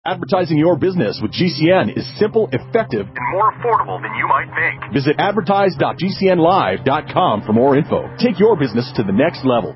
Advertising your business with GCN is simple, effective, and more affordable than you might think. Visit advertise.gcnlive.com for more info. Take your business to the next level.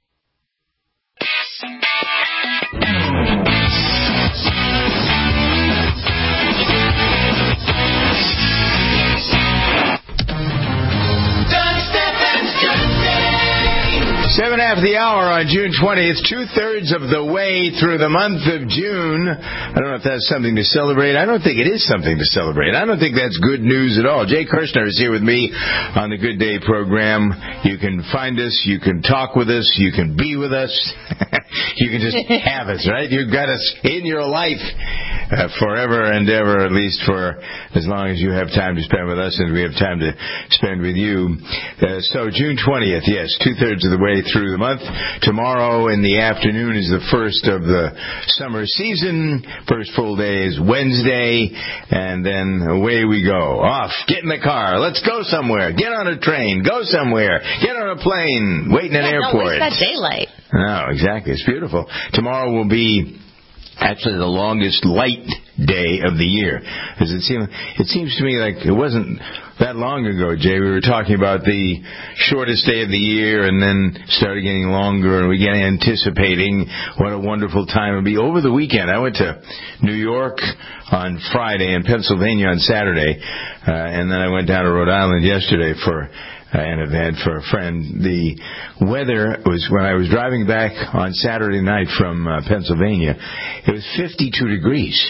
Seven after the hour on June 20th, 2/3 of the way through the month of June. I don't know if that's something to celebrate. I don't think it is something to celebrate. I don't think that's good news at all. Jay Kirshner is here with me on the Good Day program. You can find us. You can talk with us. You can be with us. You can just have us, right? You've got us in your life forever and ever, at least for as long as you have time to spend with us and we have time to spend with you. So June 20th, yes, 2/3 of the way through the month. Tomorrow in the afternoon is the first of the summer season. First full day is Wednesday, and then away we go. Off. Get in the car. Let's go somewhere. Get on a train. Go somewhere. Get on a plane. Wait in an airport. No, where's that daylight? No, exactly. It's beautiful. Tomorrow will be actually the longest light day of the year. Does it seems to me like it wasn't that long ago, Jay. We were talking about the shortest day of the year and then started getting longer, and we began anticipating what a wonderful time it would be. Over the weekend, I went to New York on Friday and Pennsylvania on Saturday, and then I went down to Rhode Island yesterday for an event for a friend. The weather was, when I was driving back on Saturday night from Pennsylvania, it was 52 degrees.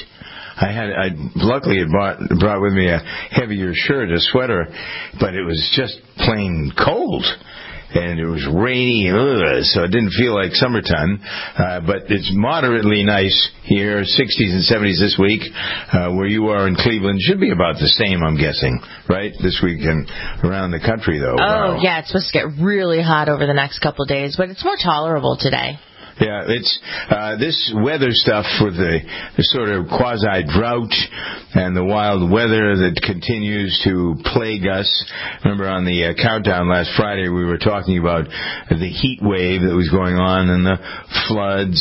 I luckily had brought with me a heavier shirt, a sweater, but it was just plain cold. And it was rainy, so it didn't feel like summertime. But it's moderately nice here, 60s and 70s this week. Where you are in Cleveland should be about the same, I'm guessing, right? This week and around the country, though. Oh, yeah, it's supposed to get really hot over the next couple of days, but it's more tolerable today. Yeah, it's this weather stuff for the sort of quasi-drought and the wild weather that continues to plague us. Remember on the countdown last Friday we were talking about the heat wave that was going on and the floods.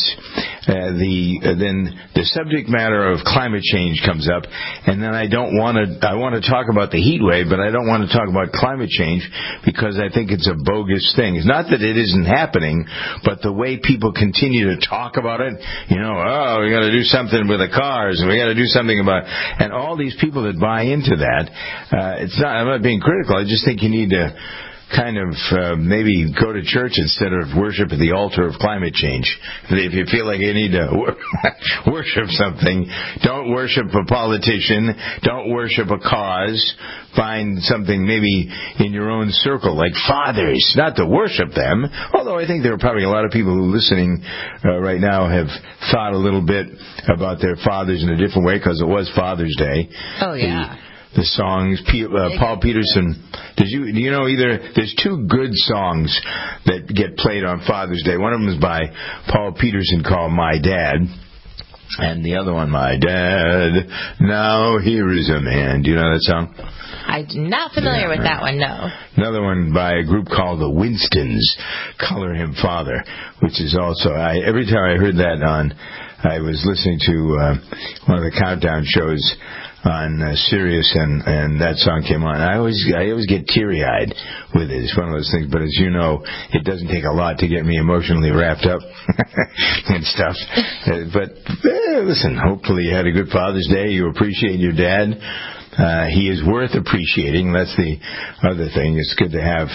Then the subject matter of climate change comes up, and then I want to talk about the heat wave, but I don't want to talk about climate change because I think it's a bogus thing. It's not that it isn't happening, but the way people continue to talk about it, we got to do something with the cars, and we got to do something about, and all these people that buy into that, I'm not being critical, I just think you need to kind of maybe go to church instead of worship at the altar of climate change. If you feel like you need to worship something, don't worship a politician, don't worship a cause. Find something maybe in your own circle, like fathers, not to worship them, although I think there are probably a lot of people who are listening right now have thought a little bit about their fathers in a different way because it was Father's Day. Oh, yeah. The songs, Paul Peterson. Do you know either? There's two good songs that get played on Father's Day. One of them is by Paul Peterson called "My Dad," and the other one, "My Dad, Now Here Is a Man." Do you know that song? I'm not familiar with that one, no. Another one by a group called the Winstons, "Color Him Father," which is also, every time I heard that I was listening to one of the countdown shows on Sirius, and that song came on. I always get teary-eyed with it. It's one of those things, but as you know, it doesn't take a lot to get me emotionally wrapped up and stuff. But listen, hopefully you had a good Father's Day. You appreciate your dad. He is worth appreciating. That's the other thing. It's good to have,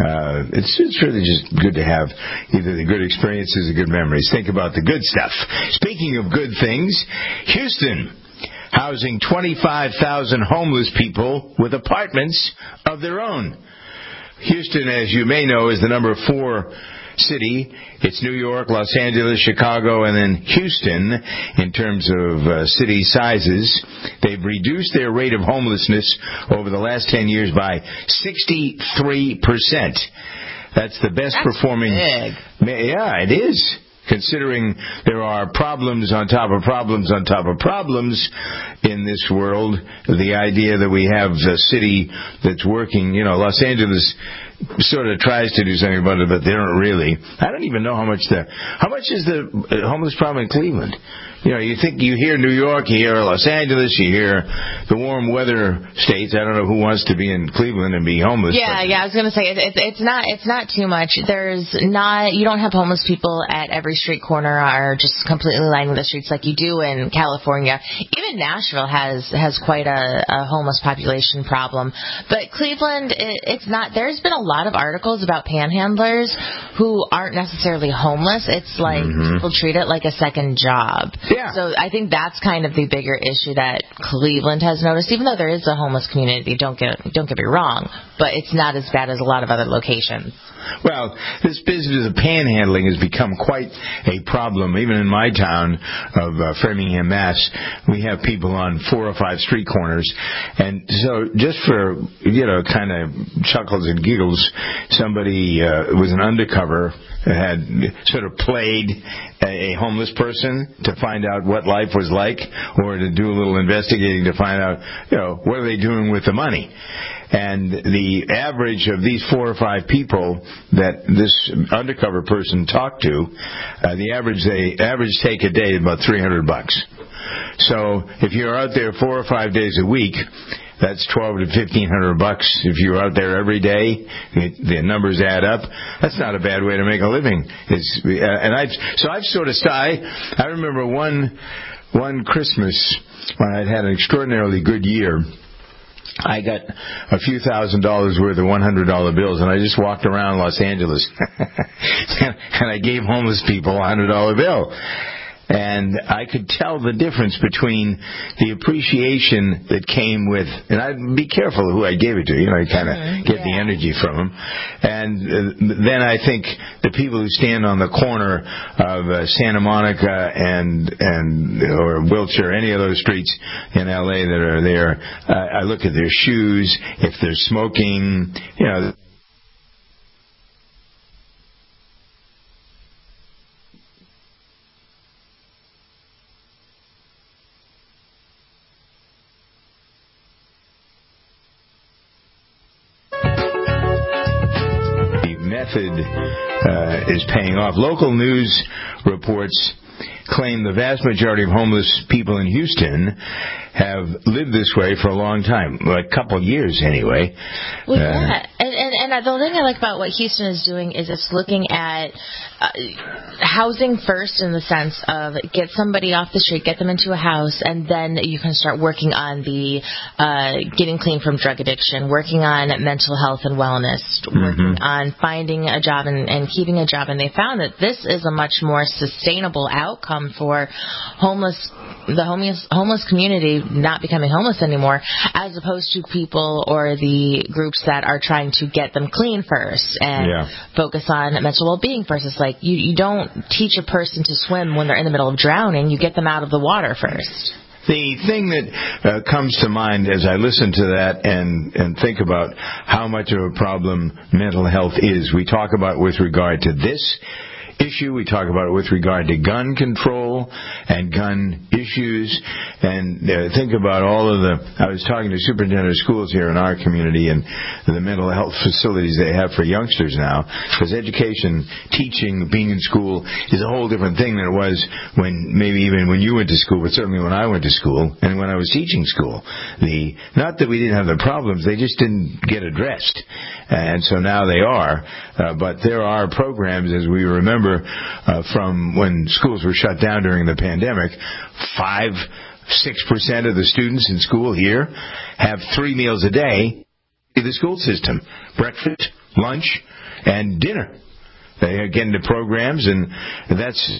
it's really just good to have either the good experiences or good memories. Think about the good stuff. Speaking of good things, Houston, housing 25,000 homeless people with apartments of their own. Houston, as you may know, is the number 4 city. It's New York, Los Angeles, Chicago, and then Houston in terms of city sizes. They've reduced their rate of homelessness over the last 10 years by 63%. That's the best performing. Big. Yeah, it is. Considering there are problems on top of problems on top of problems in this world, the idea that we have a city that's working, Los Angeles sort of tries to do something about it, but they don't really. I don't even know how much is the homeless problem in Cleveland. you hear New York, you hear Los Angeles, you hear the warm weather states. I don't know who wants to be in Cleveland and be homeless. Yeah, I was going to say it's not too much. You don't have homeless people at every street corner or just completely lining the streets like you do in California. Even Nashville has quite a homeless population problem. But Cleveland, it's not. There's been a lot of articles about panhandlers who aren't necessarily homeless. It's like people treat it like a second job. Yeah. So I think that's kind of the bigger issue that Cleveland has noticed, even though there is a homeless community, don't get me wrong, but it's not as bad as a lot of other locations. Well, this business of panhandling has become quite a problem. Even in my town of Framingham, Mass., we have people on 4 or 5 street corners. And so just for, kind of chuckles and giggles, somebody was an undercover, had sort of played a homeless person to find out what life was like, or to do a little investigating to find out, what are they doing with the money. And the average of these 4 or 5 people that this undercover person talked to, the average take a day is about $300. So if you're out there 4 or 5 days a week, that's $1,200 to $1,500. If you're out there every day, the numbers add up. That's not a bad way to make a living. I remember one Christmas when I'd had an extraordinarily good year. I got a few $1,000s worth of $100 bills, and I just walked around Los Angeles, and I gave homeless people a $100 bill. And I could tell the difference between the appreciation that came with, and I'd be careful who I gave it to, I kind of get the energy from them. And then I think the people who stand on the corner of Santa Monica or Wilshire, any of those streets in LA that are there, I look at their shoes, if they're smoking, is paying off. Local news reports claim the vast majority of homeless people in Houston have lived this way for a long time, a couple of years anyway. Well, yeah. And the thing I like about what Houston is doing is it's looking at housing first, in the sense of get somebody off the street, get them into a house, and then you can start working on the getting clean from drug addiction, working on mental health and wellness, working on finding a job and keeping a job. And they found that this is a much more sustainable outcome for the homeless community not becoming homeless anymore, as opposed to people or the groups that are trying to get them clean first and focus on mental well-being first. It's like you don't teach a person to swim when they're in the middle of drowning. You get them out of the water first. The thing that comes to mind as I listen to that and think about how much of a problem mental health is, we talk about with regard to this issue, we talk about it with regard to gun control and gun issues, and think about all of I was talking to superintendent of schools here in our community and the mental health facilities they have for youngsters now, because education, teaching, being in school is a whole different thing than it was maybe even when you went to school, but certainly when I went to school and when I was teaching school. Not that we didn't have the problems, they just didn't get addressed. And so now they are, but there are programs, as we remember, from when schools were shut down during the pandemic, 5-6% of the students in school here have 3 meals a day in the school system: breakfast, lunch, and dinner. They get into programs, and that's...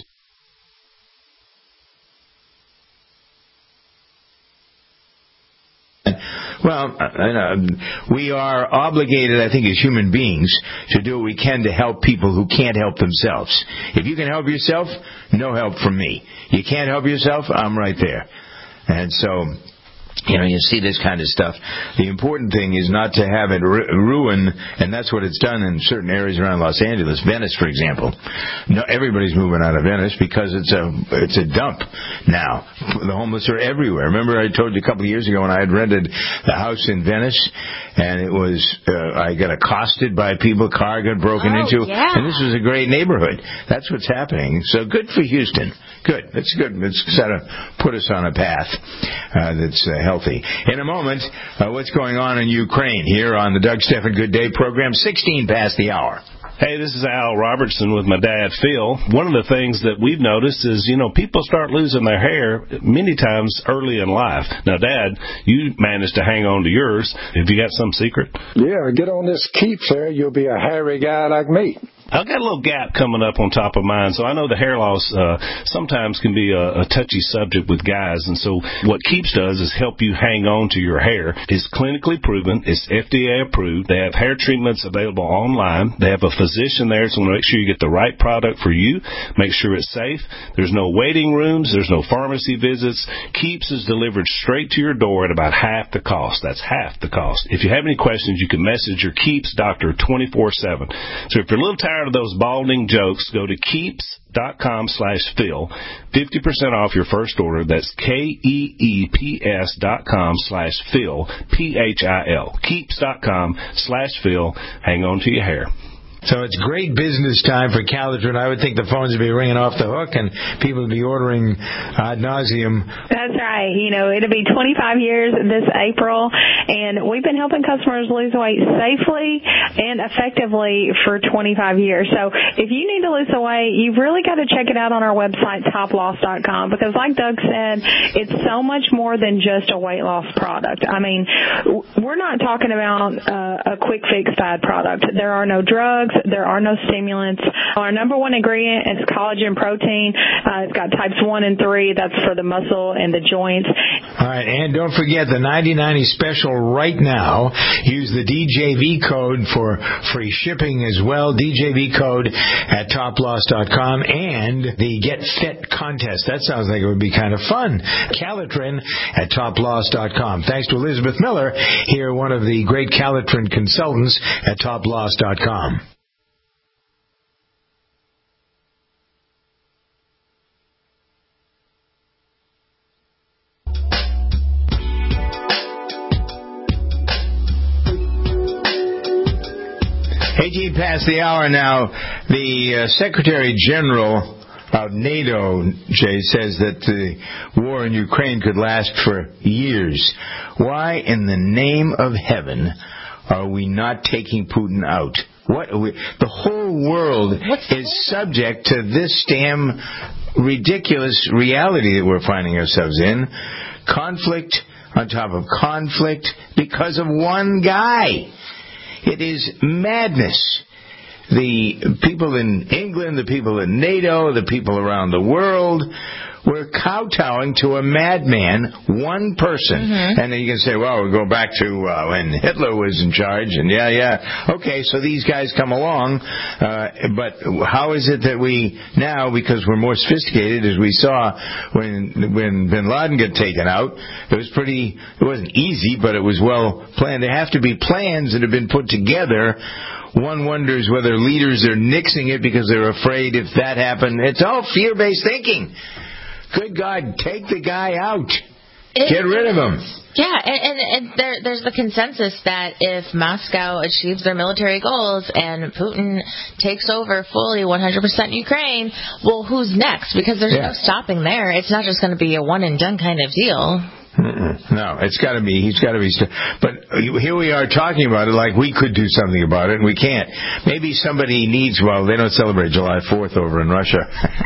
Well, we are obligated, I think, as human beings to do what we can to help people who can't help themselves. If you can help yourself, no help from me. You can't help yourself, I'm right there. And so You see this kind of stuff. The important thing is not to have it ruin, and that's what it's done in certain areas around Los Angeles. Venice, for example. No, everybody's moving out of Venice because it's a dump now. The homeless are everywhere. Remember I told you a couple of years ago when I had rented the house in Venice, and it was I got accosted by people, car got broken into, and this was a great neighborhood. That's what's happening. So good for Houston. Good. That's good. It's sort of put us on a path that's healthy. In a moment, what's going on in Ukraine here on the Doug Stephan Good Day program, 16 past the hour. Hey, this is Al Robertson with my dad, Phil. One of the things that we've noticed is, people start losing their hair many times early in life. Now, Dad, you managed to hang on to yours. Have you got some secret? Yeah, get on this Keeps there. You'll be a hairy guy like me. I've got a little gap coming up on top of mine, so I know the hair loss sometimes can be a touchy subject with guys, and so what Keeps does is help you hang on to your hair. It's clinically proven. It's FDA approved. They have hair treatments available online. They have a physician there, so make sure you get the right product for you. Make sure it's safe. There's no waiting rooms. There's no pharmacy visits. Keeps is delivered straight to your door at about half the cost. That's half the cost. If you have any questions, you can message your Keeps doctor 24/7. So if you're a little tired of those balding jokes, go to keeps.com/Phil. 50% off your first order. That's KEEPS.com/Phil. PHIL. Keeps.com/Phil. Hang on to your hair. So it's great business time for Calitrin. I would think the phones would be ringing off the hook and people would be ordering ad nauseum. That's right. It'll be 25 years this April, and we've been helping customers lose weight safely and effectively for 25 years. So if you need to lose the weight, you've really got to check it out on our website, toploss.com, because like Doug said, it's so much more than just a weight loss product. I mean, we're not talking about a quick fix fad product. There are no drugs. There are no stimulants. Our number one ingredient is collagen protein. It's got types 1 and 3. That's for the muscle and the joints. All right, and don't forget the 90/90 special right now. Use the DJV code for free shipping as well. DJV code at toploss.com and the Get Fit contest. That sounds like it would be kind of fun. Calitrin at toploss.com. Thanks to Elizabeth Miller, here one of the great Calitrin consultants at toploss.com. Past the hour now. The Secretary General of NATO, Jay, says that the war in Ukraine could last for years. Why in the name of heaven are we not taking Putin out? The whole world is subject to this damn ridiculous reality that we're finding ourselves in. Conflict on top of conflict because of one guy. It is madness. The people in England, the people in NATO, the people around the world were kowtowing to a madman, one person. Mm-hmm. And then you can say, well, we'll go back to when Hitler was in charge. And okay, so these guys come along. But how is it that we now, because we're more sophisticated, as we saw when bin Laden got taken out, it wasn't easy, but it was well planned. There have to be plans that have been put together. One wonders whether leaders are nixing it because they're afraid if that happened. It's all fear-based thinking. Good God, take the guy out. Get rid of him. Yeah, and there's the consensus that if Moscow achieves their military goals and Putin takes over fully 100% Ukraine, well, who's next? Because there's no stopping there. It's not just going to be a one-and-done kind of deal. No, he's got to be. But here we are talking about it like we could do something about it, and we can't. Maybe somebody needs. Well, they don't celebrate July 4th over in Russia.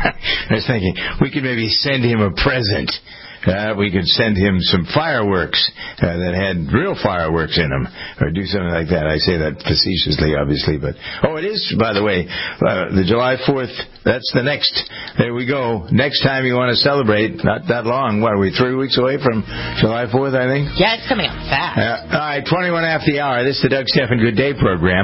I was thinking we could maybe send him a present. We could send him some fireworks that had real fireworks in them, or do something like that. I say that facetiously, obviously, but it is, by the way, the July 4th. That's the next. There we go. Next time you want to celebrate, not that long. What are we? 3 weeks away from July 4th, I think. Yeah, it's coming up fast. All right, 21 after the hour. This is the Doug Stephan Good Day program.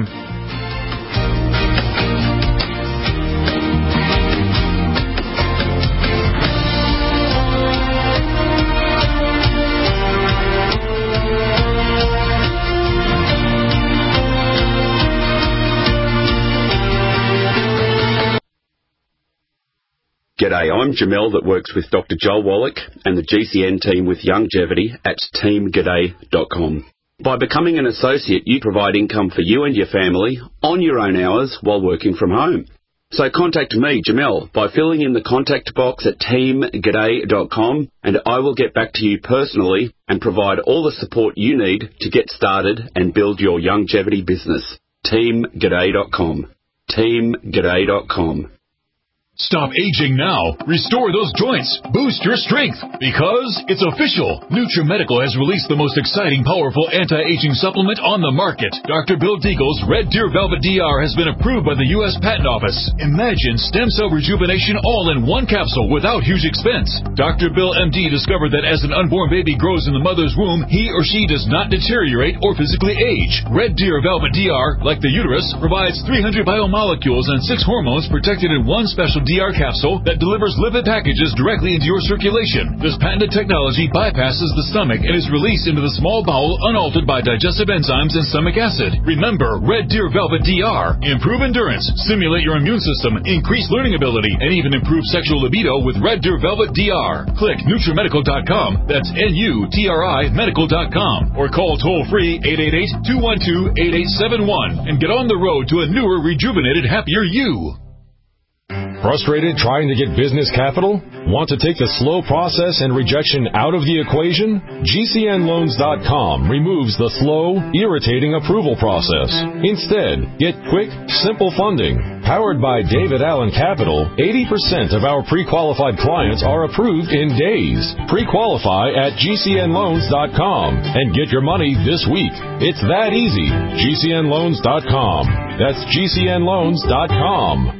G'day, I'm Jamel that works with Dr. Joel Wallach and the GCN team with Longevity at teamg'day.com. By becoming an associate, you provide income for you and your family on your own hours while working from home. So contact me, Jamel, by filling in the contact box at teamg'day.com, and I will get back to you personally and provide all the support you need to get started and build your longevity business. teamg'day.com. teamg'day.com. Stop aging now. Restore those joints. Boost your strength. Because it's official. NutriMedical has released the most exciting, powerful anti-aging supplement on the market. Dr. Bill Deagle's Red Deer Velvet DR has been approved by the U.S. Patent Office. Imagine stem cell rejuvenation all in one capsule without huge expense. Dr. Bill MD discovered that as an unborn baby grows in the mother's womb, he or she does not deteriorate or physically age. Red Deer Velvet DR, like the uterus, provides 300 biomolecules and 6 hormones protected in one special DR capsule that delivers lipid packages directly into your circulation. This patented technology bypasses the stomach and is released into the small bowel unaltered by digestive enzymes and stomach acid. Remember, Red Deer Velvet DR. Improve endurance, stimulate your immune system, increase learning ability, and even improve sexual libido with Red Deer Velvet DR. Click NutriMedical.com, that's NUTRI Medical.com, or call toll-free 888-212-8871 and get on the road to a newer, rejuvenated, happier you. Frustrated trying to get business capital? Want to take the slow process and rejection out of the equation? GCNloans.com removes the slow, irritating approval process. Instead, get quick, simple funding. Powered by David Allen Capital, 80% of our pre-qualified clients are approved in days. Pre-qualify at GCNloans.com and get your money this week. It's that easy. GCNloans.com. That's GCNloans.com.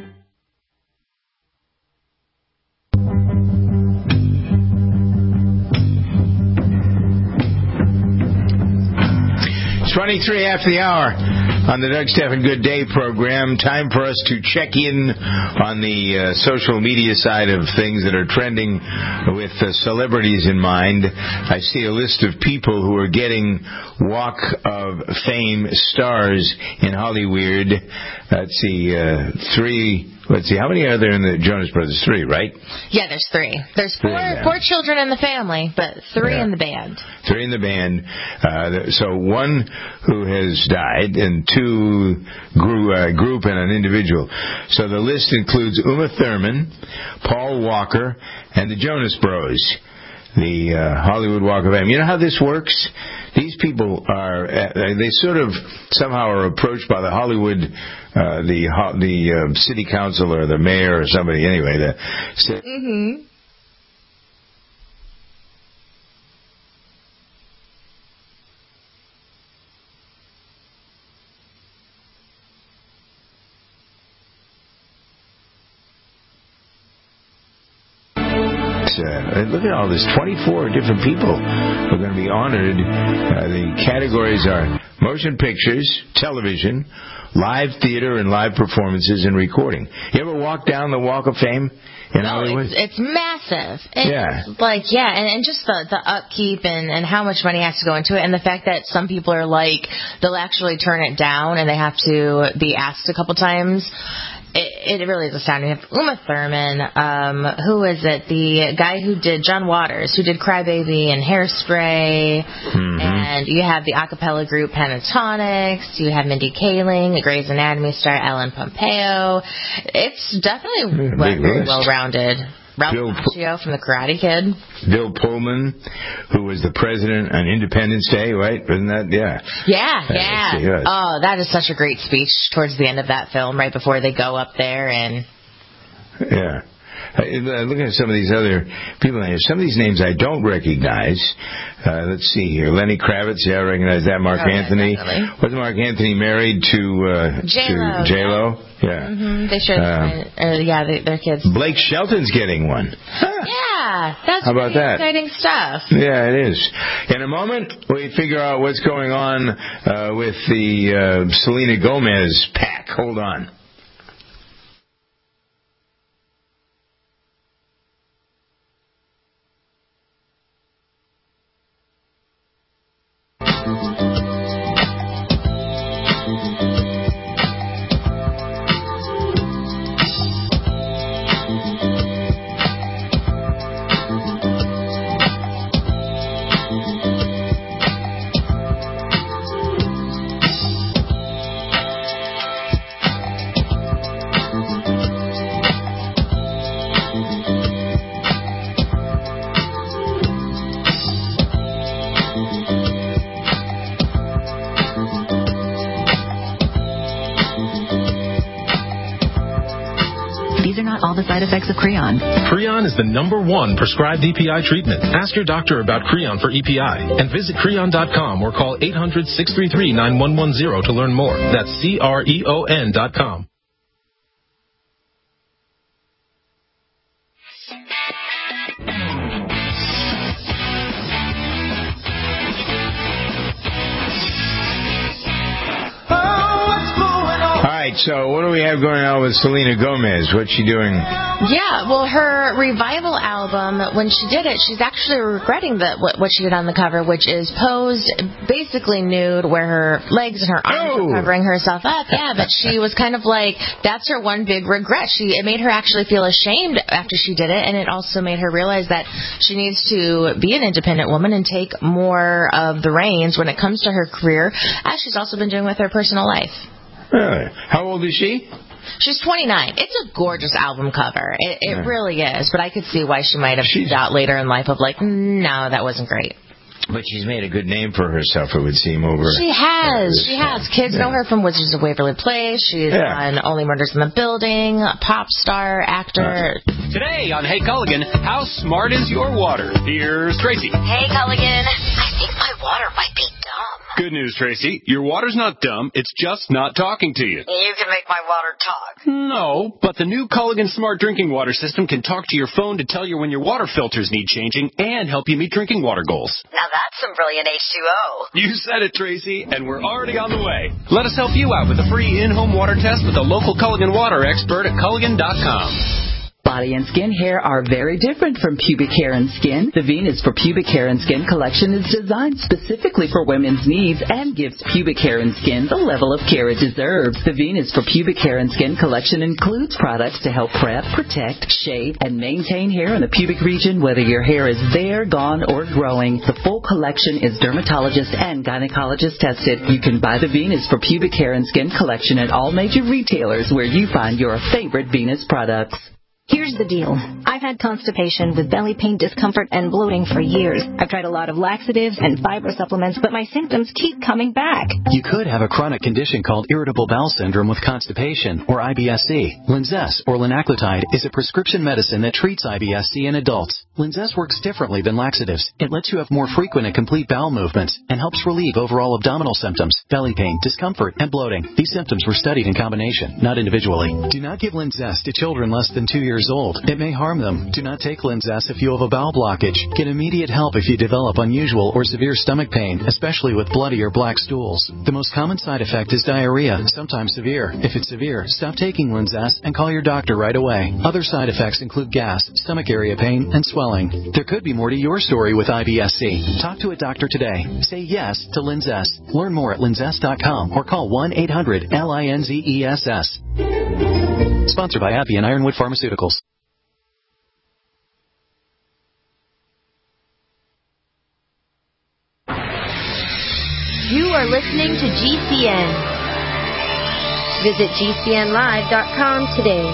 23 after the hour on the Doug Stephan Good Day program. Time for us to check in on the social media side of things that are trending with celebrities in mind. I see a list of people who are getting Walk of Fame stars in Hollywood. Let's see, 3. Let's see, how many are there in the Jonas Brothers? 3, right? Yeah, there's 3. There's 4 children in the family, but 3 in the band. 3 in the band. So 1 who has died, and 2 group and an individual. So the list includes Uma Thurman, Paul Walker, and the Jonas Bros. The Hollywood Walk of Fame. You know how this works? These people are, they sort of somehow are approached by the Hollywood, the city council or the mayor or somebody, anyway. Mm-hmm. Look at all this, 24 different people are going to be honored. The categories are motion pictures, television, live theater, and live performances and recording. You ever walk down the Walk of Fame in Hollywood? It's massive. And just the upkeep and how much money has to go into it, and the fact that some people are like, they'll actually turn it down and they have to be asked a couple times. It really is astounding. Uma Thurman, who is it? The guy who did John Waters, who did Crybaby and Hairspray, and you have the a cappella group Pentatonics, you have Mindy Kaling, the Grey's Anatomy star Ellen Pompeo. It's definitely very well-rounded. Ralph Macchio from The Karate Kid. Bill Pullman, who was the president on Independence Day, right? Isn't that? Yeah. Yeah. Oh, that is such a great speech towards the end of that film, right before they go up there and... Yeah. Looking at some of these other people, some of these names I don't recognize. Let's see here. Lenny Kravitz, I recognize that. Mark Anthony. Definitely. Wasn't Mark Anthony married to J-Lo? Yeah. Mm-hmm. They should. Their kids. Blake Shelton's getting one. Yeah, that's How about that? Exciting stuff. Yeah, it is. In a moment, we figure out what's going on with the Selena Gomez pack. Hold on. the side effects of Creon. Creon is the #1 prescribed EPI treatment. Ask your doctor about Creon for EPI and visit Creon.com or call 800-633-9110 to learn more. That's CREON.com. So what do we have going on with Selena Gomez? What's she doing? Yeah, well, her Revival album, when she did it, she's actually regretting what she did on the cover, which is posed basically nude, where her legs and her arms are covering herself up. Yeah, but she was kind of like, that's her one big regret. It made her actually feel ashamed after she did it, and it also made her realize that she needs to be an independent woman and take more of the reins when it comes to her career, as she's also been doing with her personal life. Really? How old is she? She's 29. It's a gorgeous album cover. It really is. But I could see why she might have found out later in life of like, no, that wasn't great. But she's made a good name for herself, it would seem, over... She has. Kids know her from Wizards of Waverly Place. She's on Only Murders in the Building, a pop star, actor. Today on Hey Culligan, how smart is your water? Here's Tracy. Hey Culligan, I think my water might be dumb. Good news, Tracy. Your water's not dumb. It's just not talking to you. You can make my water talk. No, but the new Culligan Smart Drinking Water System can talk to your phone to tell you when your water filters need changing and help you meet drinking water goals. Now that's some brilliant H2O. You said it, Tracy, and we're already on the way. Let us help you out with a free in-home water test with a local Culligan water expert at Culligan.com. Body and skin hair are very different from pubic hair and skin. The Venus for Pubic Hair and Skin collection is designed specifically for women's needs and gives pubic hair and skin the level of care it deserves. The Venus for Pubic Hair and Skin collection includes products to help prep, protect, shave, and maintain hair in the pubic region, whether your hair is there, gone, or growing. The full collection is dermatologist and gynecologist tested. You can buy the Venus for Pubic Hair and Skin collection at all major retailers where you find your favorite Venus products. Here's the deal. I've had constipation with belly pain, discomfort, and bloating for years. I've tried a lot of laxatives and fiber supplements, but my symptoms keep coming back. You could have a chronic condition called irritable bowel syndrome with constipation, or IBS-C. Linzess, or linaclotide, is a prescription medicine that treats IBS-C in adults. Linzess works differently than laxatives. It lets you have more frequent and complete bowel movements and helps relieve overall abdominal symptoms, belly pain, discomfort, and bloating. These symptoms were studied in combination, not individually. Do not give Linzess to children less than 2 years old. It may harm them. Do not take Linzess if you have a bowel blockage. Get immediate help if you develop unusual or severe stomach pain, especially with bloody or black stools. The most common side effect is diarrhea, sometimes severe. If it's severe, stop taking Linzess and call your doctor right away. Other side effects include gas, stomach area pain, and swelling. There could be more to your story with IBS-C. Talk to a doctor today. Say yes to Linzess. Learn more at linzess.com or call 1-800-LINZESS. Sponsored by AbbVie and Ironwood Pharmaceuticals. You are listening to GCN. Visit GCNlive.com today.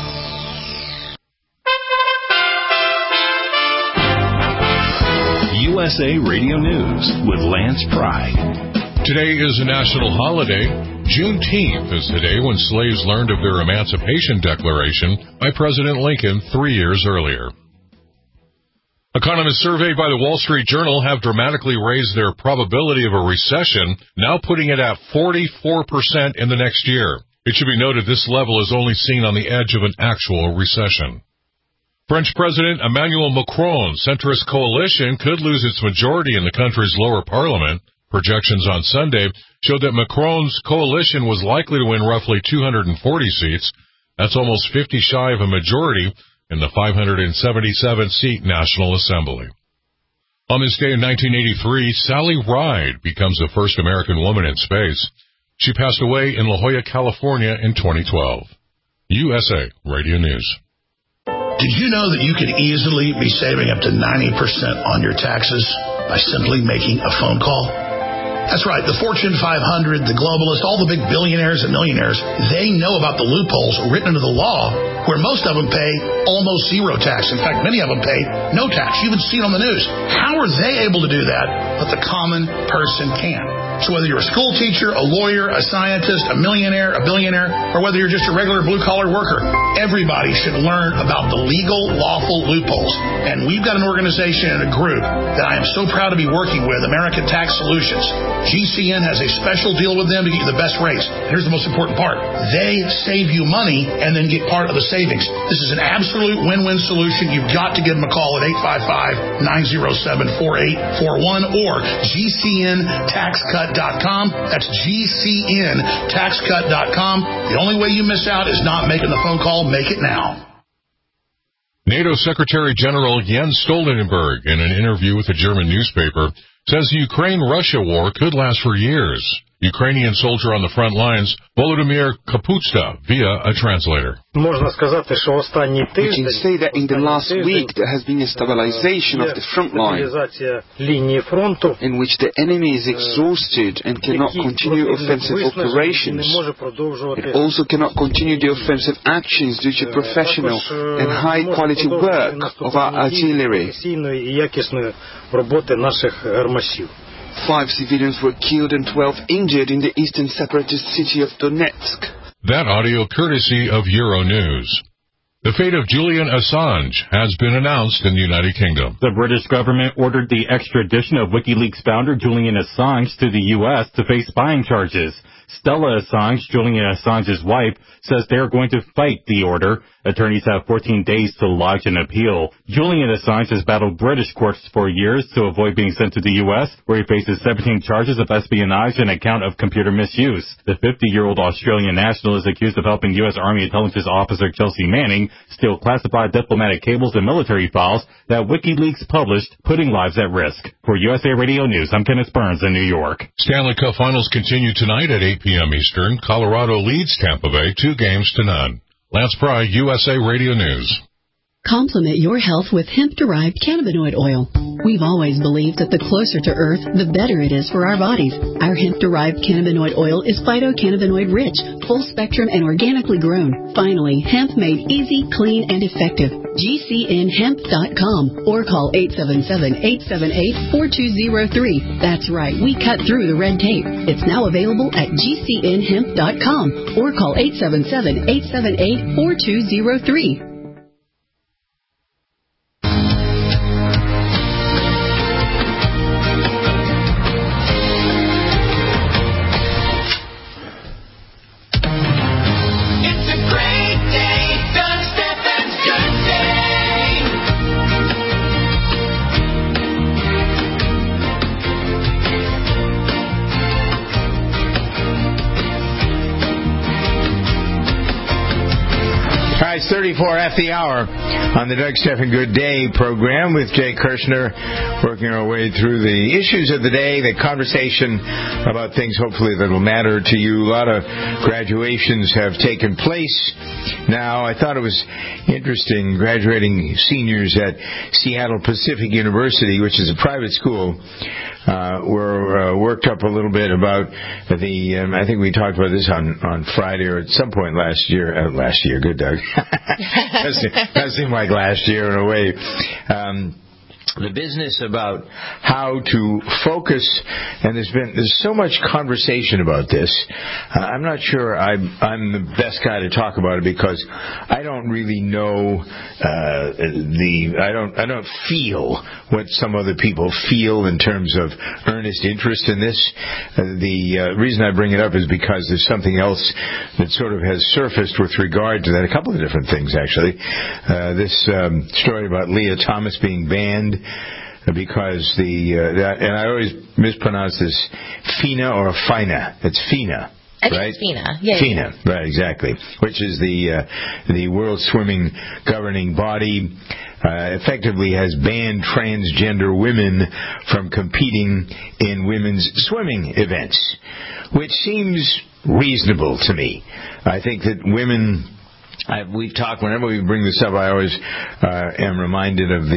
USA Radio News with Lance Pride. Today is a national holiday. Juneteenth is today when slaves learned of their Emancipation Declaration by President Lincoln 3 years earlier. Economists surveyed by the Wall Street Journal have dramatically raised their probability of a recession, now putting it at 44% in the next year. It should be noted this level is only seen on the edge of an actual recession. French President Emmanuel Macron's centrist coalition could lose its majority in the country's lower parliament. Projections on Sunday showed that Macron's coalition was likely to win roughly 240 seats. That's almost 50 shy of a majority in the 577-seat National Assembly. On this day in 1983, Sally Ride becomes the first American woman in space. She passed away in La Jolla, California in 2012. USA Radio News. Did you know that you could easily be saving up to 90% on your taxes by simply making a phone call? That's right. The Fortune 500, the globalists, all the big billionaires and millionaires, they know about the loopholes written into the law where most of them pay almost zero tax. In fact, many of them pay no tax. You even see it on the news. How are they able to do that, but the common person can't? So whether you're a school teacher, a lawyer, a scientist, a millionaire, a billionaire, or whether you're just a regular blue-collar worker, everybody should learn about the legal, lawful loopholes. And we've got an organization and a group that I am so proud to be working with, American Tax Solutions. GCN has a special deal with them to get you the best rates. Here's the most important part. They save you money and then get part of the savings. This is an absolute win-win solution. You've got to give them a call at 855-907-4841 or GCNTaxCut.com. That's GCNTaxCut.com. The only way you miss out is not making the phone call. Make it now. NATO Secretary General Jens Stoltenberg, in an interview with a German newspaper, says the Ukraine-Russia war could last for years. Ukrainian soldier on the front lines, Volodymyr Kaputsta, via a translator. We can say that in the last week there has been a stabilization of the front line, in which the enemy is exhausted and cannot continue offensive operations. It also cannot continue the offensive actions due to professional and high-quality work of our artillery. 5 civilians were killed and 12 injured in the eastern separatist city of Donetsk. That audio courtesy of Euronews. The fate of Julian Assange has been announced in the United Kingdom. The British government ordered the extradition of WikiLeaks founder Julian Assange to the U.S. to face spying charges. Stella Assange, Julian Assange's wife, says they're going to fight the order. Attorneys have 14 days to lodge an appeal. Julian Assange has battled British courts for years to avoid being sent to the U.S., where he faces 17 charges of espionage and a count of computer misuse. The 50-year-old Australian national is accused of helping U.S. Army Intelligence Officer Chelsea Manning steal classified diplomatic cables and military files that WikiLeaks published, putting lives at risk. For USA Radio News, I'm Kenneth Burns in New York. Stanley Cup Finals continue tonight at 8 p.m. Eastern. Colorado leads Tampa Bay 2-0. Lance Pry, USA Radio News. Complement your health with hemp-derived cannabinoid oil. We've always believed that the closer to Earth, the better it is for our bodies. Our hemp-derived cannabinoid oil is phytocannabinoid-rich, full-spectrum, and organically grown. Finally, hemp made easy, clean, and effective. GCNHemp.com or call 877-878-4203. That's right, we cut through the red tape. It's now available at GCNHemp.com or call 877-878-4203. It's 34 after the hour on the Doug Stephan Good Day program with Jay Kirshner, working our way through the issues of the day, the conversation about things hopefully that will matter to you. A lot of graduations have taken place now. I thought it was interesting, graduating seniors at Seattle Pacific University, which is a private school, were worked up a little bit about the, I think we talked about this on Friday or at some point last year, good Doug. That seemed like last year in a way. The business about how to focus, and there's so much conversation about this. I'm not sure I'm the best guy to talk about it because I don't really know I don't feel what some other people feel in terms of earnest interest in this. The reason I bring it up is because there's something else that sort of has surfaced with regard to that. A couple of different things actually. This story about Leah Thomas being banned because and I always mispronounce this, FINA or FINA. It's FINA. I think right? it's FINA. Yeah, FINA, right, exactly. Which is the World Swimming Governing Body, effectively has banned transgender women from competing in women's swimming events, which seems reasonable to me. I think that women We've talked, whenever we bring this up, I always am reminded of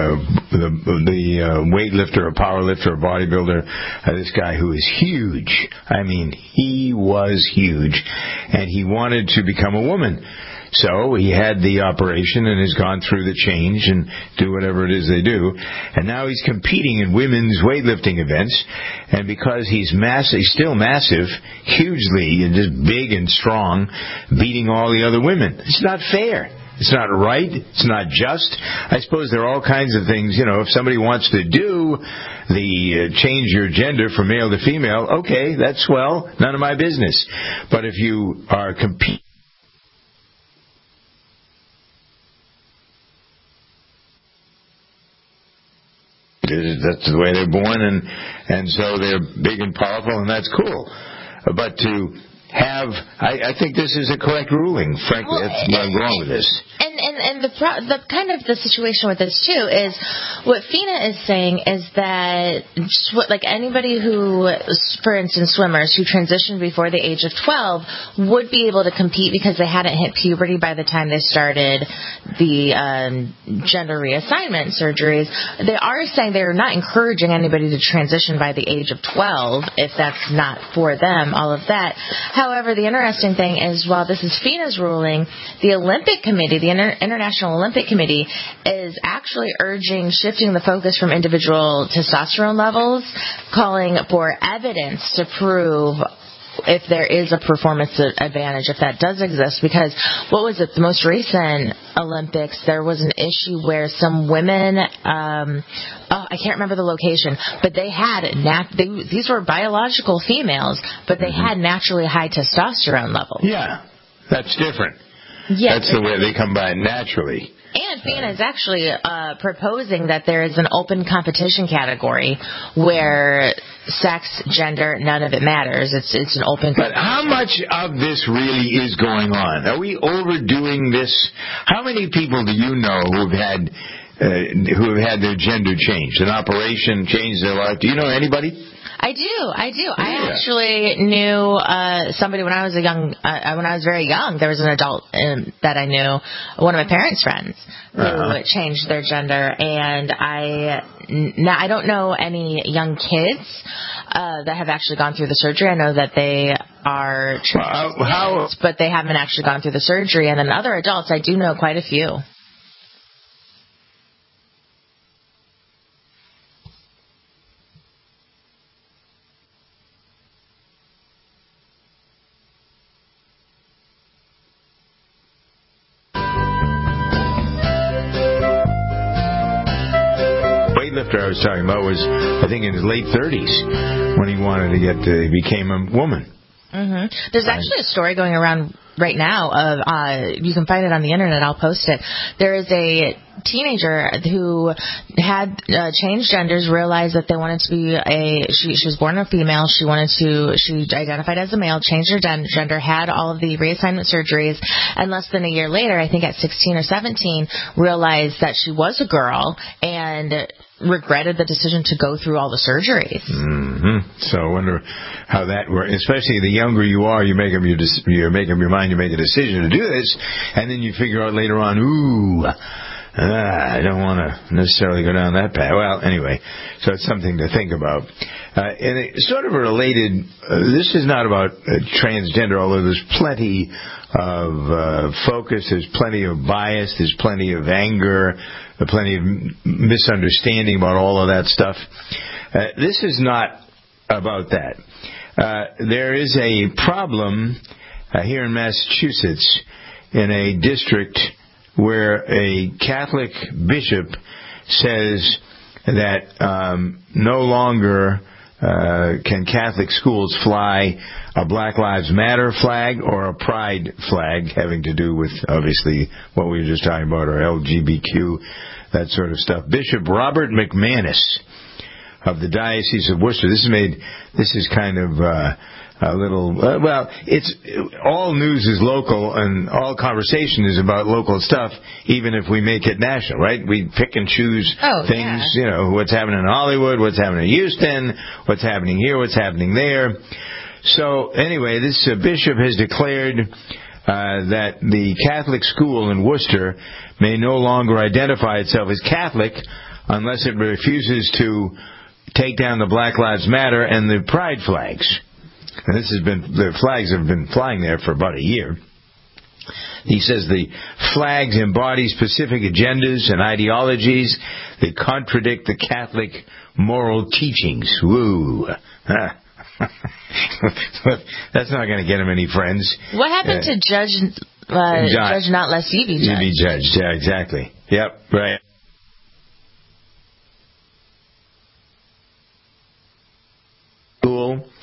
the weightlifter, a power lifter, a bodybuilder, this guy who is huge. I mean, he was huge, and he wanted to become a woman. So he had the operation and has gone through the change and do whatever it is they do. And now he's competing in women's weightlifting events. And because he's massive, he's still massive, hugely, and just big and strong, beating all the other women. It's not fair. It's not right. It's not just. I suppose there are all kinds of things, if somebody wants to do the change your gender from male to female, okay, that's swell. None of my business. But if you are competing, that's the way they're born, and so they're big and powerful, and that's cool. But to have, I think this is a correct ruling. Frankly, that's nothing wrong with this. And the kind of the situation with this too is what FINA is saying is that like anybody who, for instance, swimmers who transitioned before the age of 12 would be able to compete because they hadn't hit puberty by the time they started the gender reassignment surgeries. They are saying they're not encouraging anybody to transition by the age of 12 if that's not for them. All of that. However, the interesting thing is, while this is FINA's ruling, the Olympic Committee, the International Olympic Committee, is actually urging shifting the focus from individual testosterone levels, calling for evidence to prove if there is a performance advantage, if that does exist. Because what was it? The most recent Olympics, there was an issue where some women, I can't remember the location, but they had these were biological females, but they had naturally high testosterone levels. Yeah, that's different. Yes, that's the way they come by naturally. And FINA is actually proposing that there is an open competition category where sex, gender, none of it matters. It's an open. But how much of this really is going on? Are we overdoing this? How many people do you know who have had their gender changed, an operation changed their life? Do you know anybody? I do. I actually knew somebody when I was very young. There was an adult that I knew, one of my parents' friends, who changed their gender, and I don't know any young kids that have actually gone through the surgery. I know that they are trans, but they haven't actually gone through the surgery. And then other adults, I do know quite a few. I was talking about was, I think, in his late 30s when he wanted to he became a woman. Mm-hmm. There's actually a story going around right now of you can find it on the internet. I'll post it. There is a teenager who had changed genders, realized that they wanted to be she was born a female. She identified as a male, changed her gender, had all of the reassignment surgeries, and less than a year later, I think at 16 or 17, realized that she was a girl and regretted the decision to go through all the surgeries. Mm-hmm. So I wonder how that works. Especially the younger you are, you make up your mind, you make a decision to do this, and then you figure out later on, I don't want to necessarily go down that path. Well, anyway, so it's something to think about. And it's sort of related, this is not about transgender, although there's plenty of focus, there's plenty of bias, there's plenty of anger, plenty of misunderstanding about all of that stuff. This is not about that. There is a problem here in Massachusetts in a district where a Catholic bishop says that no longer can Catholic schools fly a Black Lives Matter flag or a Pride flag, having to do with, obviously, what we were just talking about, or LGBTQ, that sort of stuff. Bishop Robert McManus of the Diocese of Worcester. This is kind of a little, it's all news is local and all conversation is about local stuff, even if we make it national, right? We pick and choose things, what's happening in Hollywood, what's happening in Houston, what's happening here, what's happening there. So anyway, this bishop has declared that the Catholic school in Worcester may no longer identify itself as Catholic unless it refuses to take down the Black Lives Matter and the Pride flags. And the flags have been flying there for about a year. He says the flags embody specific agendas and ideologies that contradict the Catholic moral teachings. Woo. That's not going to get him any friends. What happened to judge not lest you be judged? You be judged, yeah, exactly. Yep, right. Cool.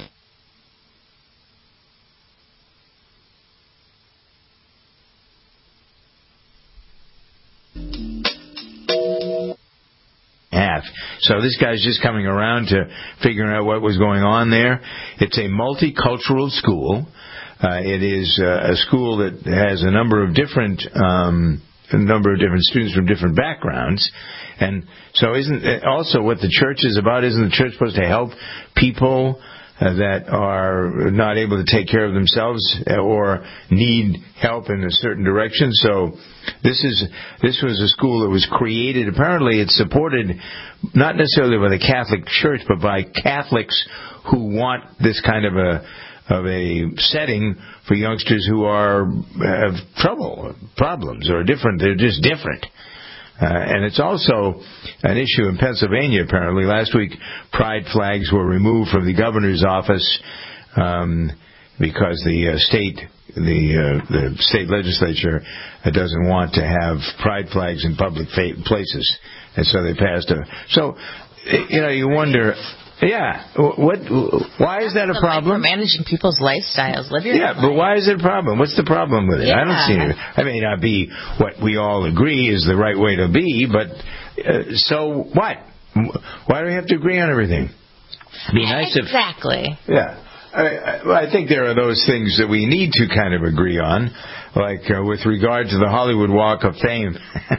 So this guy's just coming around to figuring out what was going on there. It's a multicultural school. It is a school that has a number of different students from different backgrounds. And so isn't it also what the church is about? Isn't the church supposed to help people that are not able to take care of themselves or need help in a certain direction? So this was a school that was created. Apparently it's supported not necessarily by the Catholic Church, but by Catholics who want this kind of a setting for youngsters who have problems, or different. They're just different. And it's also an issue in Pennsylvania, apparently. Last week, pride flags were removed from the governor's office because the state legislature doesn't want to have pride flags in public places. And so they passed So, you wonder... Yeah. Why is that a problem? We're managing people's lifestyles. Live your life. But why is it a problem? What's the problem with it? Yeah. I don't see it. I may not be what we all agree is the right way to be, but so what? Why do we have to agree on everything? It'd be nice Exactly. Yeah. I think there are those things that we need to kind of agree on, like with regard to the Hollywood Walk of Fame.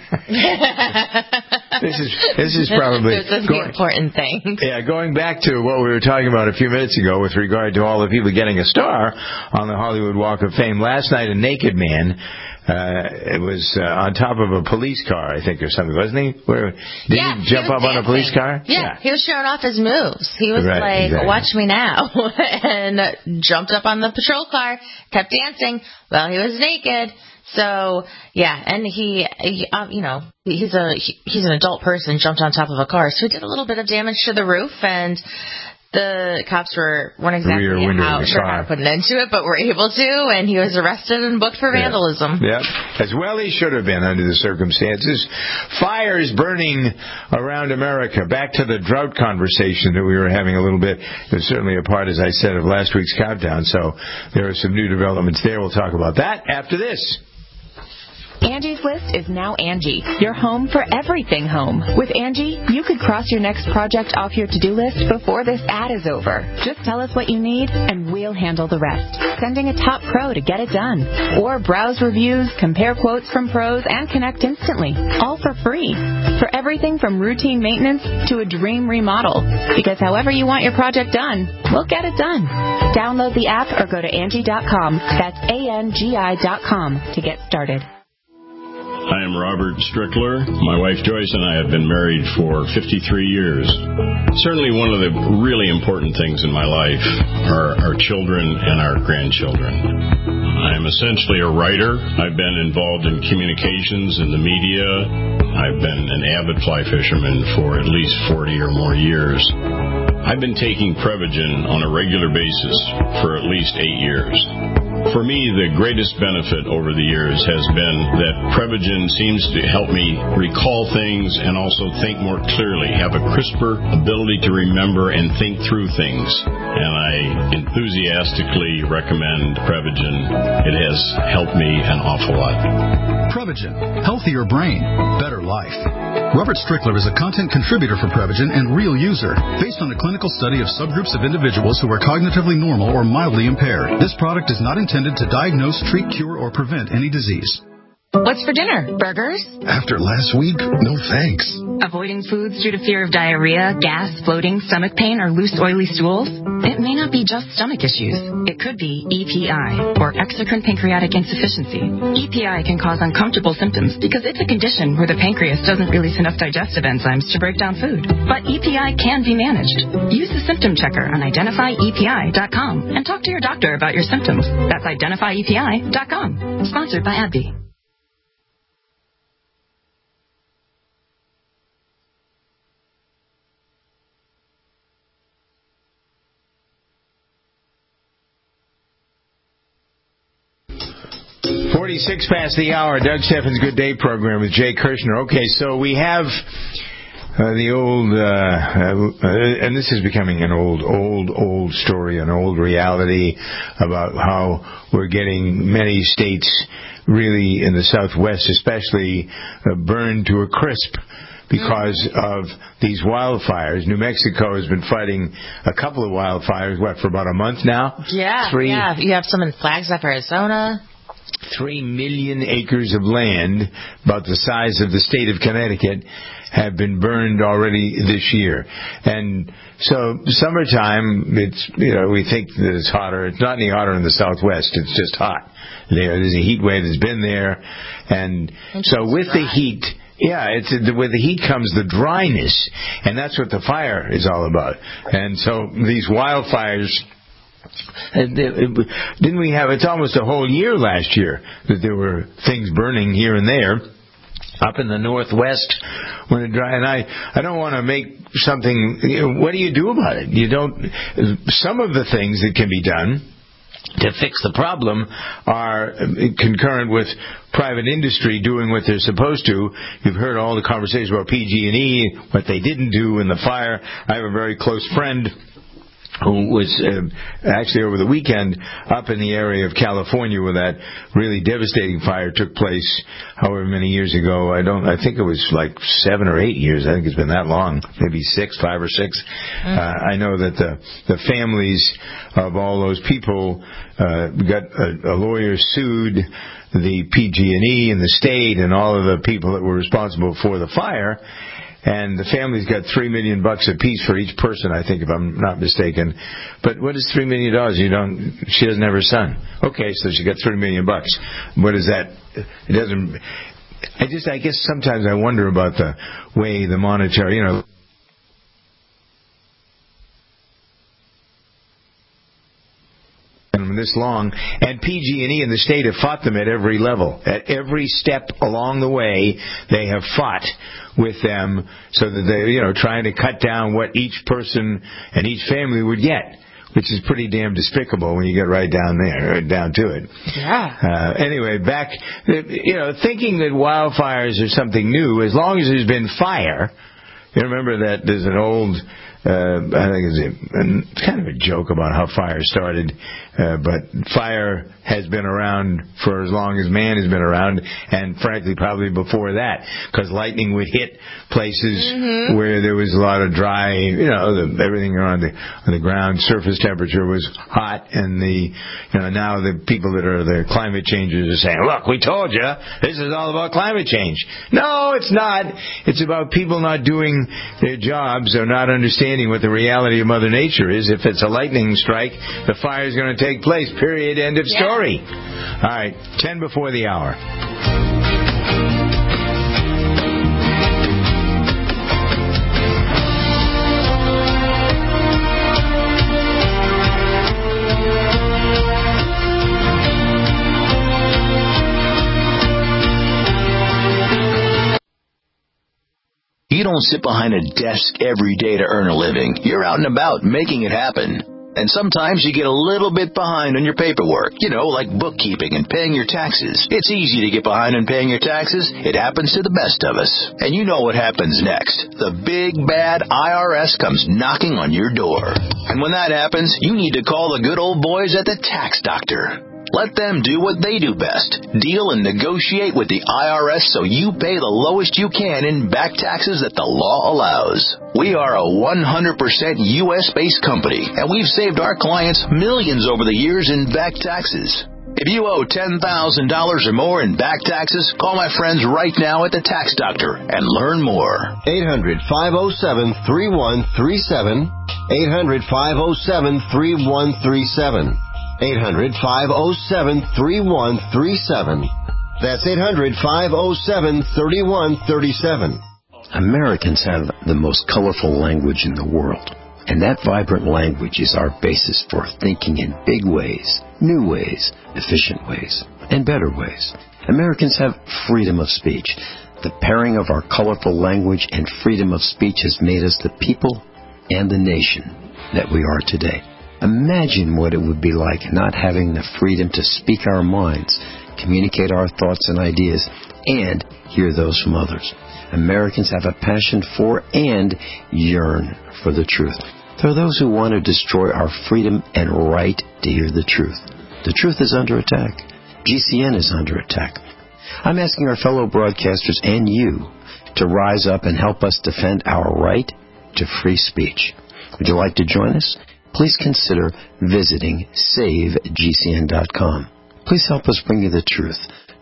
This is probably the important thing. Yeah, going back to what we were talking about a few minutes ago with regard to all the people getting a star on the Hollywood Walk of Fame. Last night, a naked man. It was on top of a police car, I think, or something, wasn't he? Did he jump up on a police car? Yeah, he was showing off his moves. He was exactly. Watch me now, and jumped up on the patrol car, kept dancing while he was naked. So, yeah, and he's an adult person, jumped on top of a car, so he did a little bit of damage to the roof, and the cops weren't exactly sure how to put an end to it, but were able to, and he was arrested and booked for vandalism. Yeah, as well he should have been under the circumstances. Fires burning around America. Back to the drought conversation that we were having a little bit. It was certainly a part, as I said, of last week's countdown, so there are some new developments there. We'll talk about that after this. Angie's List is now Angie, your home for everything home. With Angie, you could cross your next project off your to-do list before this ad is over. Just tell us what you need, and we'll handle the rest. Sending a top pro to get it done. Or browse reviews, compare quotes from pros, and connect instantly. All for free. For everything from routine maintenance to a dream remodel. Because however you want your project done, we'll get it done. Download the app or go to Angie.com. That's ANGI.com to get started. I am Robert Strickler. My wife Joyce and I have been married for 53 years. Certainly one of the really important things in my life are our children and our grandchildren. I am essentially a writer. I've been involved in communications in the media. I've been an avid fly fisherman for at least 40 or more years. I've been taking Prevagen on a regular basis for at least 8 years. For me, the greatest benefit over the years has been that Prevagen seems to help me recall things and also think more clearly, have a crisper ability to remember and think through things. And I enthusiastically recommend Prevagen. It has helped me an awful lot. Prevagen. Healthier brain. Better life. Robert Strickler is a content contributor for Prevagen and real user. Based on a clinical study of subgroups of individuals who are cognitively normal or mildly impaired. This product is not intended to diagnose, treat, cure, or prevent any disease. What's for dinner? Burgers? After last week, no thanks. Avoiding foods due to fear of diarrhea, gas, bloating, stomach pain, or loose, oily stools? It may not be just stomach issues. It could be EPI, or exocrine pancreatic insufficiency. EPI can cause uncomfortable symptoms because it's a condition where the pancreas doesn't release enough digestive enzymes to break down food. But EPI can be managed. Use the symptom checker on identifyepi.com and talk to your doctor about your symptoms. That's identifyepi.com. Sponsored by AbbVie. .46 past the hour. Doug Steffens' Good Day program with Jay Kirshner. Okay, so we have the old, and this is becoming an old story, an old reality about how we're getting many states, really in the Southwest especially, burned to a crisp because of these wildfires. New Mexico has been fighting a couple of wildfires, for about a month now? Yeah, yeah. You have some in Flagstaff, Arizona. 3 million acres of land, about the size of the state of Connecticut, have been burned already this year. And so summertime, it's, we think that it's hotter. It's not any hotter in the Southwest. It's just hot. There's a heat wave that's been there. And so with the heat, with the heat comes the dryness. And that's what the fire is all about. And so these wildfires, didn't we have, it's almost a whole year last year that there were things burning here and there up in the Northwest when it dry. And I don't want to make something, what do you do about it? Some of the things that can be done to fix the problem are concurrent with private industry doing what they're supposed to. You've heard all the conversations about PG&E, what they didn't do in the fire. I have a very close friend who was actually over the weekend up in the area of California where that really devastating fire took place however many years ago. I think it was like 7 or 8 years. I think it's been that long, maybe 5 or 6. I know that the families of all those people got a lawyer sued the PG&E and the state and all of the people that were responsible for the fire. And the family's got $3 million apiece for each person, I think, if I'm not mistaken. But what is $3 million? She doesn't have her son. Okay, so she got $3 million. What is that? It doesn't. I guess sometimes I wonder about the way the monetary, this long, and PG&E and the state have fought them at every level. At every step along the way, they have fought with them so that they're, trying to cut down what each person and each family would get, which is pretty damn despicable when you get right down to it. Yeah. Anyway, back, thinking that wildfires are something new, as long as there's been fire. You remember that there's an old, I think it's kind of a joke about how fire started, but fire has been around for as long as man has been around, and frankly probably before that, because lightning would hit places where there was a lot of dry, everything on the ground, surface temperature was hot, and now the people that are the climate changers are saying, look, we told you, this is all about climate change. No, it's not. It's about people not doing their jobs or not understanding what the reality of Mother Nature is. If it's a lightning strike, the fire is going to take place, period, end of story. All right, 10 before the hour. You don't sit behind a desk every day to earn a living. You're out and about making it happen. And sometimes you get a little bit behind on your paperwork, like bookkeeping and paying your taxes. It's easy to get behind on paying your taxes. It happens to the best of us. And you know what happens next. The big, bad IRS comes knocking on your door. And when that happens, you need to call the good old boys at the Tax Doctor. Let them do what they do best. Deal and negotiate with the IRS so you pay the lowest you can in back taxes that the law allows. We are a 100% U.S.-based company, and we've saved our clients millions over the years in back taxes. If you owe $10,000 or more in back taxes, call my friends right now at the Tax Doctor and learn more. 800-507-3137. 800-507-3137. 800-507-3137. That's 800-507-3137. Americans have the most colorful language in the world. And that vibrant language is our basis for thinking in big ways, new ways, efficient ways, and better ways. Americans have freedom of speech. The pairing of our colorful language and freedom of speech has made us the people and the nation that we are today. Imagine what it would be like not having the freedom to speak our minds, communicate our thoughts and ideas, and hear those from others. Americans have a passion for and yearn for the truth. There are those who want to destroy our freedom and right to hear the truth. The truth is under attack. GCN is under attack. I'm asking our fellow broadcasters and you to rise up and help us defend our right to free speech. Would you like to join us? Please consider visiting SaveGCN.com. Please help us bring you the truth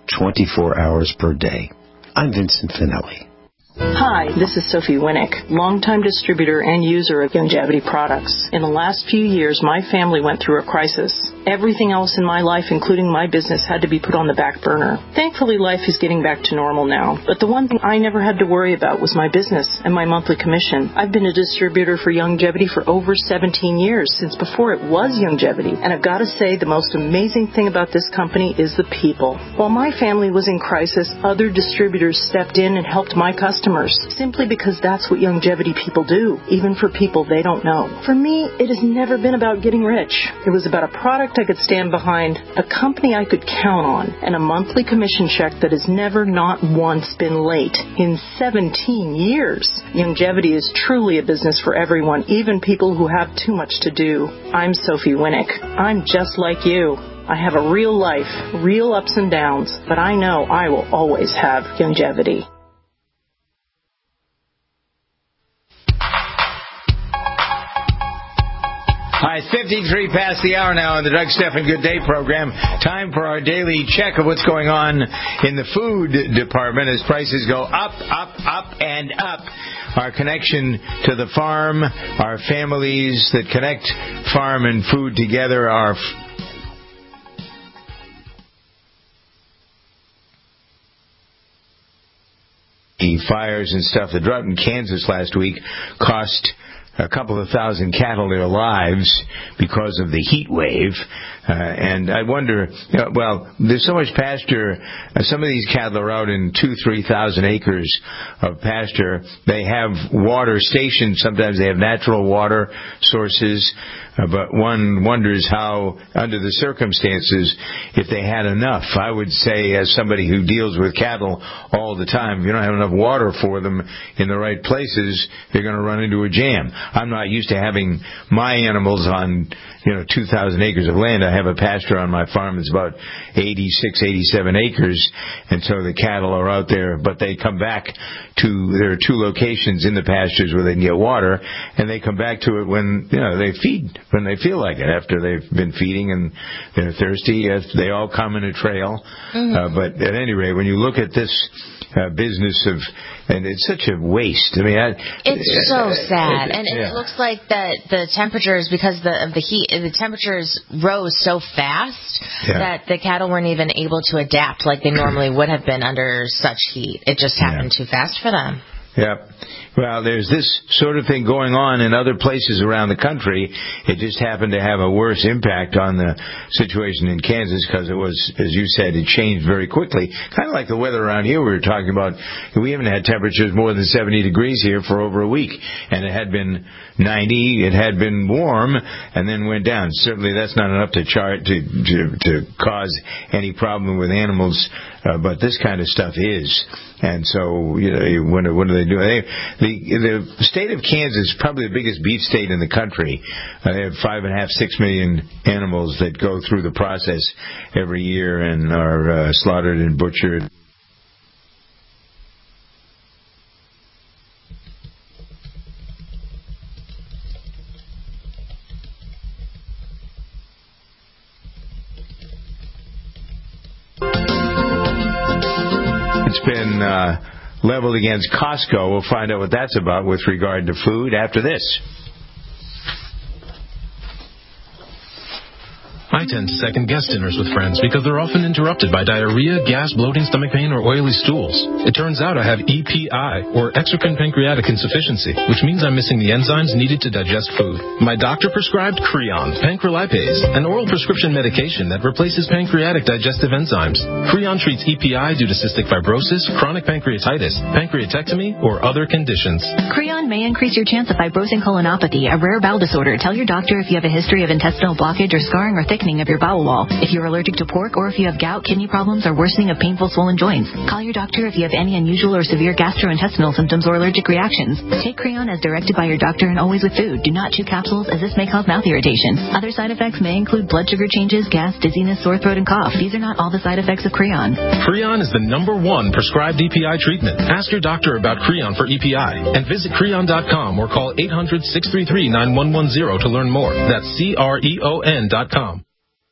24 hours per day. I'm Vincent Finelli. Hi, this is Sophie Winnick, longtime distributor and user of Youngevity products. In the last few years, my family went through a crisis. Everything else in my life, including my business, had to be put on the back burner. Thankfully, life is getting back to normal now. But the one thing I never had to worry about was my business and my monthly commission. I've been a distributor for Youngevity for over 17 years, since before it was Youngevity. And I've got to say, the most amazing thing about this company is the people. While my family was in crisis, other distributors stepped in and helped my customers, simply because that's what Youngevity people do, even for people they don't know. For me, it has never been about getting rich. It was about a product I could stand behind, a company I could count on, and a monthly commission check that has never not once been late in 17 years. Youngevity is truly a business for everyone, even people who have too much to do. I'm Sophie Winnick. I'm just like you. I have a real life, real ups and downs, but I know I will always have Youngevity. Hi, it's 53 past the hour now on the Doug Stephan Good Day program. Time for our daily check of what's going on in the food department as prices go up, and up. Our connection to the farm, our families that connect farm and food together are fires and stuff. The drought in Kansas last week cost a couple of thousand cattle their lives because of the heat wave. And I wonder, well, there's so much pasture. Some of these cattle are out in 2,000-3,000 acres of pasture. They have water stations. Sometimes they have natural water sources. But one wonders how, under the circumstances, if they had enough. I would say, as somebody who deals with cattle all the time, if you don't have enough water for them in the right places, they're going to run into a jam. I'm not used to having my animals on, 2,000 acres of land. I have a pasture on my farm that's about 86, 87 acres, and so the cattle are out there, but they come back to, there are two locations in the pastures where they can get water, and they come back to it when, they feed, when they feel like it, after they've been feeding and they're thirsty. They all come in a trail. Mm-hmm. But at any rate, when you look at this business of, and it's such a waste. I mean, it's so sad, and it looks like that the temperatures, because of the heat, the temperatures rose so fast that the cattle weren't even able to adapt like they normally would have been under such heat. It just happened too fast for them. Yep. Well, there's this sort of thing going on in other places around the country. It just happened to have a worse impact on the situation in Kansas because it was, as you said, it changed very quickly. Kind of like the weather around here we were talking about. We haven't had temperatures more than 70 degrees here for over a week. And it had been 90, it had been warm, and then went down. Certainly that's not enough to cause any problem with animals, but this kind of stuff is. And so, what do they do? The state of Kansas is probably the biggest beef state in the country. They have 5.5-6 million animals that go through the process every year and are slaughtered and butchered. been leveled against Costco. We'll find out what that's about with regard to food after this. I tend to second-guess dinners with friends because they're often interrupted by diarrhea, gas, bloating, stomach pain, or oily stools. It turns out I have EPI, or exocrine pancreatic insufficiency, which means I'm missing the enzymes needed to digest food. My doctor prescribed Creon, pancrelipase, an oral prescription medication that replaces pancreatic digestive enzymes. Creon treats EPI due to cystic fibrosis, chronic pancreatitis, pancreatectomy, or other conditions. Creon may increase your chance of fibrosing colonopathy, a rare bowel disorder. Tell your doctor if you have a history of intestinal blockage or scarring or thickening of your bowel wall. If you're allergic to pork, or if you have gout, kidney problems, or worsening of painful swollen joints. Call your doctor if you have any unusual or severe gastrointestinal symptoms or allergic reactions. Take Creon as directed by your doctor and always with food. Do not chew capsules, as this may cause mouth irritation. Other side effects may include blood sugar changes, gas, dizziness, sore throat, and cough. These are not all the side effects of Creon. Creon is the #1 prescribed EPI treatment. Ask your doctor about Creon for EPI and visit Creon.com or call 800-633-9110 to learn more. That's CREON.com.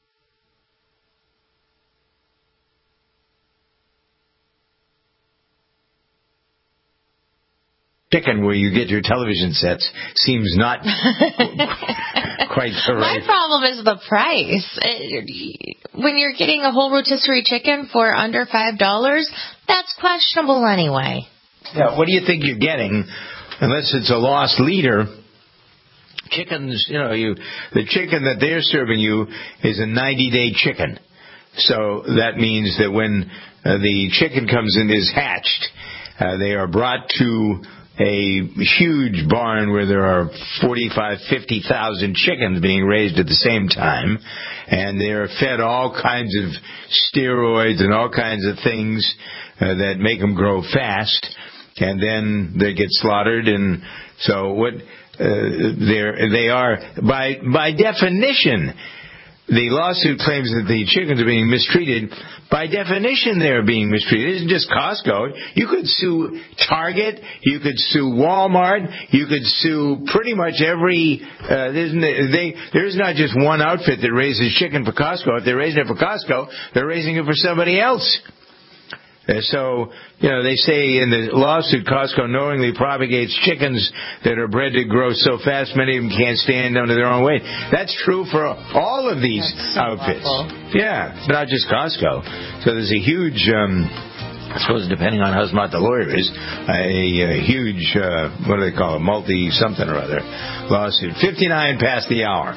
Chicken where you get your television sets seems not quite correct. My problem is the price. When you're getting a whole rotisserie chicken for under $5, that's questionable anyway. Yeah, what do you think you're getting? Unless it's a lost leader. Chickens, the chicken that they're serving you is a 90-day chicken. So that means that when the chicken comes in, is hatched, they are brought to a huge barn where there are 50,000 chickens being raised at the same time, and they're fed all kinds of steroids and all kinds of things that make them grow fast, and then they get slaughtered. And so what they are, by definition, the lawsuit claims that the chickens are being mistreated. By definition, they're being mistreated. It isn't just Costco. You could sue Target. You could sue Walmart. You could sue pretty much every... there's not just one outfit that raises chicken for Costco. If they're raising it for Costco, they're raising it for somebody else. So, they say in the lawsuit, Costco knowingly propagates chickens that are bred to grow so fast many of them can't stand under their own weight. That's true for all of these outfits. Awful. Yeah, it's not just Costco. So there's a huge, I suppose depending on how smart the lawyer is, a huge, what do they call it, multi-something or other lawsuit. 59 past the hour.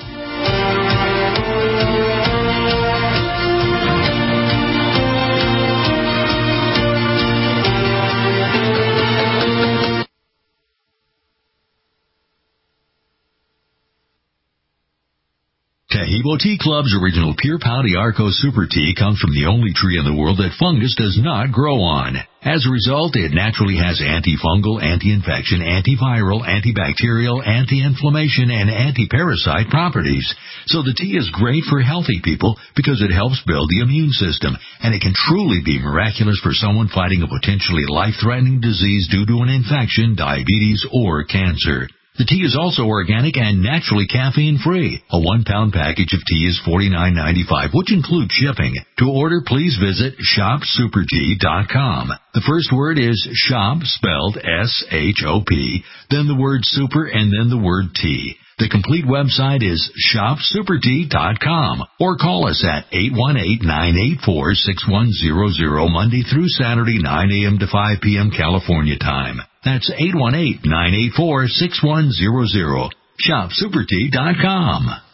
Taheebo Tea Club's original Pure Pau d'Arco Super Tea comes from the only tree in the world that fungus does not grow on. As a result, it naturally has antifungal, anti-infection, antiviral, antibacterial, anti-inflammation, and anti-parasite properties. So the tea is great for healthy people because it helps build the immune system, and it can truly be miraculous for someone fighting a potentially life-threatening disease due to an infection, diabetes, or cancer. The tea is also organic and naturally caffeine-free. A 1-pound package of tea is $49.95, which includes shipping. To order, please visit shopsupertea.com. The first word is shop, spelled S-H-O-P, then the word super, and then the word tea. The complete website is shopsupertea.com, or call us at 818-984-6100 Monday through Saturday, 9 a.m. to 5 p.m. California time. That's 818-984-6100. Shopsupertea.com.